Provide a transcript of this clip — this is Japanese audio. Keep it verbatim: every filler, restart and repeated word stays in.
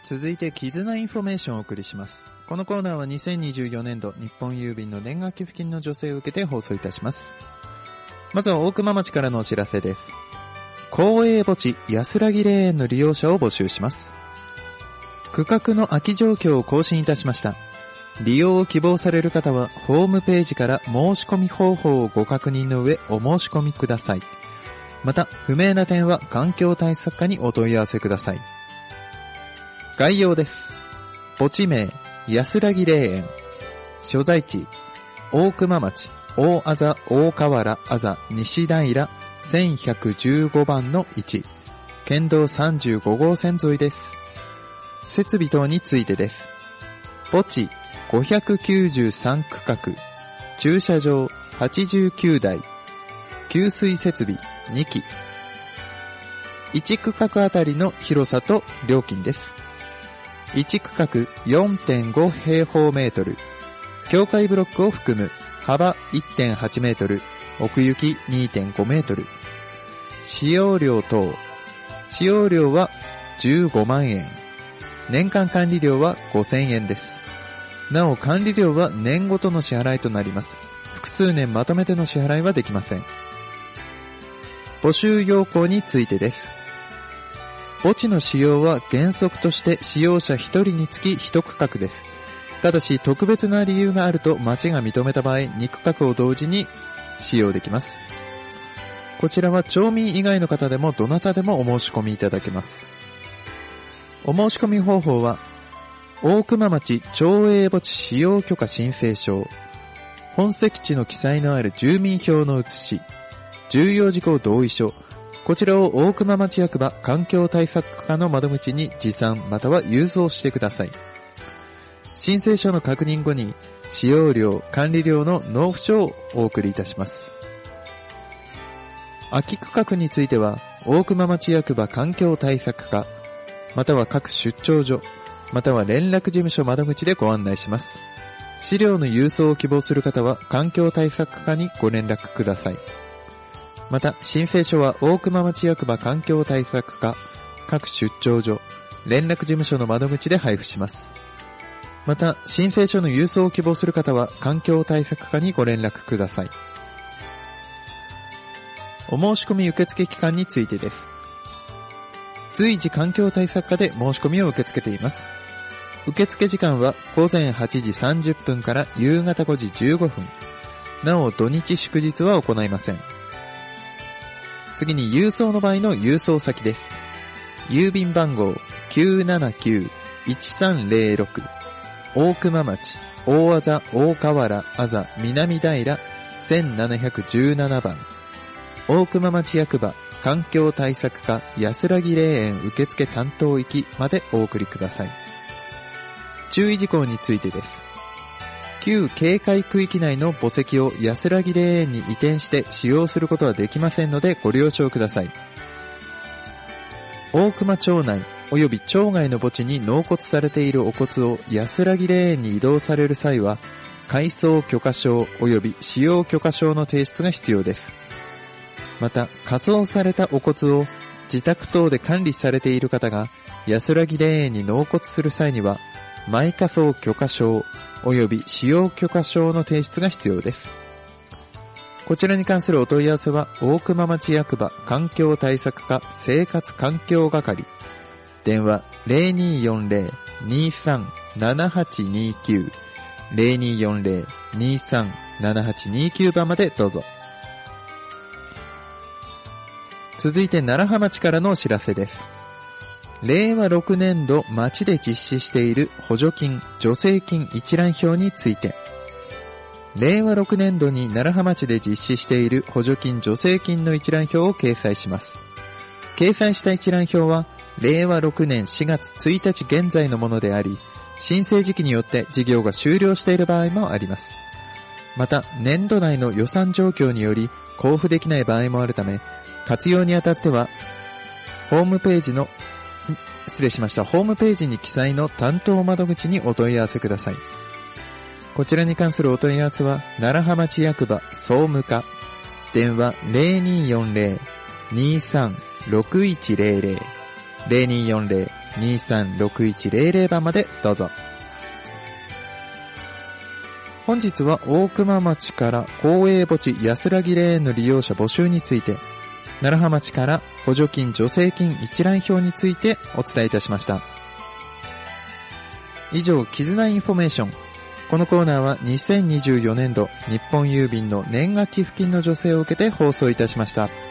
続いて絆インフォメーションをお送りします。このコーナーはにせんにじゅうよねんど日本郵便の年賀寄付金の助成を受けて放送いたします。まずは大熊町からのお知らせです。公営墓地安らぎ霊園の利用者を募集します。区画の空き状況を更新いたしました。利用を希望される方はホームページから申し込み方法をご確認の上お申し込みください。また不明な点は環境対策課にお問い合わせください。概要です。墓地名安らぎ霊園、所在地大熊町大あざ大河原あざ西平せんひゃくじゅうごばんのいち、県道さんじゅうごごうせん沿いです。設備等についてです。墓地ごひゃくきゅうじゅうさん区画、駐車場はちじゅうきゅうだい、給水設備にき、いち区画あたりの広さと料金です。いち区画 よんてんご平方メートル、境界ブロックを含む幅 いってんはちメートル、奥行き にてんごメートル。使用料等。使用料はじゅうごまんえん。年間管理料はごせんえんです。なお管理料は年ごとの支払いとなります。複数年まとめての支払いはできません。募集要項についてです。墓地の使用は原則として使用者ひとりにつきいち区画です。ただし特別な理由があると町が認めた場合に区画を同時に使用できます。こちらは町民以外の方でもどなたでもお申し込みいただけます。お申し込み方法は大熊町町営墓地使用許可申請書、本籍地の記載のある住民票の写し、重要事項同意書、こちらを大熊町役場環境対策課の窓口に持参または郵送してください。申請書の確認後に使用料、管理料の納付書をお送りいたします。空き区画については大熊町役場環境対策課または各出張所または連絡事務所窓口でご案内します。資料の郵送を希望する方は環境対策課にご連絡ください。また申請書は大熊町役場環境対策課各出張所連絡事務所の窓口で配布します。また申請書の郵送を希望する方は環境対策課にご連絡ください。お申し込み受付期間についてです。随時環境対策課で申し込みを受け付けています。受付時間は午前はちじさんじゅっぷんから夕方ごじじゅうごふん。なお土日祝日は行いません。次に郵送の場合の郵送先です。郵便番号 きゅうななきゅういちさんゼロろく 大熊町大あざ大河原あざ南平せんななひゃくじゅうななばん、大熊町役場環境対策課安らぎ霊園受付担当行きまでお送りください。注意事項についてです。旧警戒区域内の墓石を安らぎ霊園に移転して使用することはできませんのでご了承ください。大熊町内及び町外の墓地に納骨されているお骨を安らぎ霊園に移動される際は改葬許可証及び使用許可証の提出が必要です。また火葬されたお骨を自宅等で管理されている方が安らぎ霊園に納骨する際には埋火葬許可証及び使用許可証の提出が必要です。こちらに関するお問い合わせは大熊町役場環境対策課生活環境係、電話 ゼロにーよんゼロ にーさん ななはちにーきゅう ゼロにーよんゼロ にーさん ななはちにーきゅう 番までどうぞ。続いて楢葉町からのお知らせです。れいわろくねんど町で実施している補助金・助成金一覧表について、れいわろくねんどに楢葉町で実施している補助金・助成金の一覧表を掲載します。掲載した一覧表は、れいわろくねんしがつついたち現在のものであり、申請時期によって事業が終了している場合もあります。また、年度内の予算状況により交付できない場合もあるため、活用にあたっては、ホームページの失礼しました。ホームページに記載の担当窓口にお問い合わせください。こちらに関するお問い合わせは、楢葉町役場総務課、電話 ゼロにーよんゼロ にーさん ろくいちゼロゼロ ゼロにーよんゼロにさんろくいちゼロゼロ 番までどうぞ。本日は大熊町から公営墓地安らぎ霊園の利用者募集について、楢葉町から補助金助成金一覧表についてお伝えいたしました。以上、絆インフォメーション。このコーナーはにせんにじゅうよねんど日本郵便の年賀寄付金の助成を受けて放送いたしました。